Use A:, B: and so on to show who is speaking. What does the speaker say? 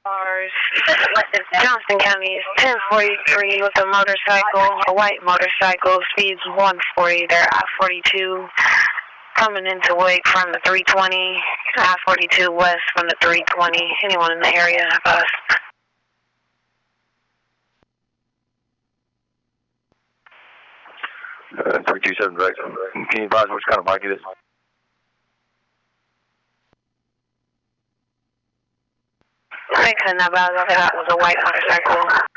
A: Cars. Johnson County is 1043 with a motorcycle, a white motorcycle, speeds 140. They're I-42 coming into Wake from the 320, I-42 west from the 320. Anyone in the area have us?
B: 327 direct. Can you advise which kind of bike it is?
A: I couldn't advise. That was a white motorcycle.